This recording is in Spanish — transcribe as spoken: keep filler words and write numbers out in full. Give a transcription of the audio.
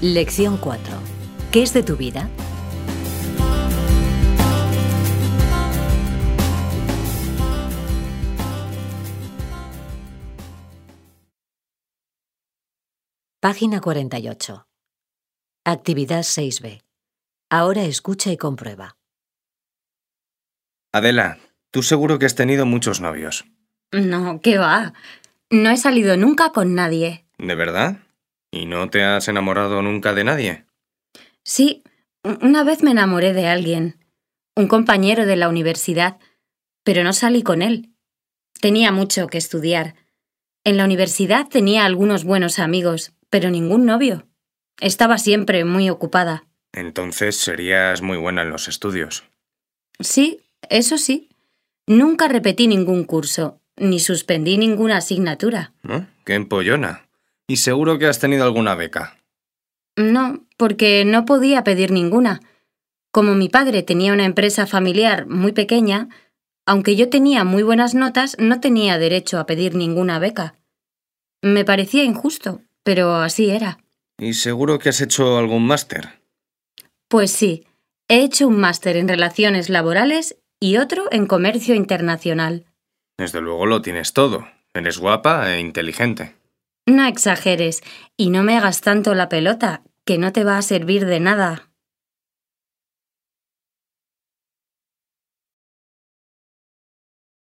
Lección cuatro. ¿Qué es de tu vida? Página cuarenta y ocho. Actividad seis be. Ahora escucha y comprueba. Adela, tú seguro que has tenido muchos novios. No, ¿qué va? No he salido nunca con nadie. ¿De verdad? ¿Y no te has enamorado nunca de nadie? Sí, una vez me enamoré de alguien, un compañero de la universidad, pero no salí con él. Tenía mucho que estudiar. En la universidad tenía algunos buenos amigos, pero ningún novio. Estaba siempre muy ocupada. Entonces serías muy buena en los estudios. Sí, eso sí. Nunca repetí ningún curso, ni suspendí ninguna asignatura. ¿No? ¡Qué empollona! Y seguro que has tenido alguna beca. No, porque no podía pedir ninguna. Como mi padre tenía una empresa familiar muy pequeña, aunque yo tenía muy buenas notas, no tenía derecho a pedir ninguna beca. Me parecía injusto, pero así era. ¿Y seguro que has hecho algún máster? Pues sí, he hecho un máster en Relaciones Laborales y otro en Comercio Internacional. Desde luego lo tienes todo. Eres guapa e inteligente. No exageres y no me hagas tanto la pelota, que no te va a servir de nada.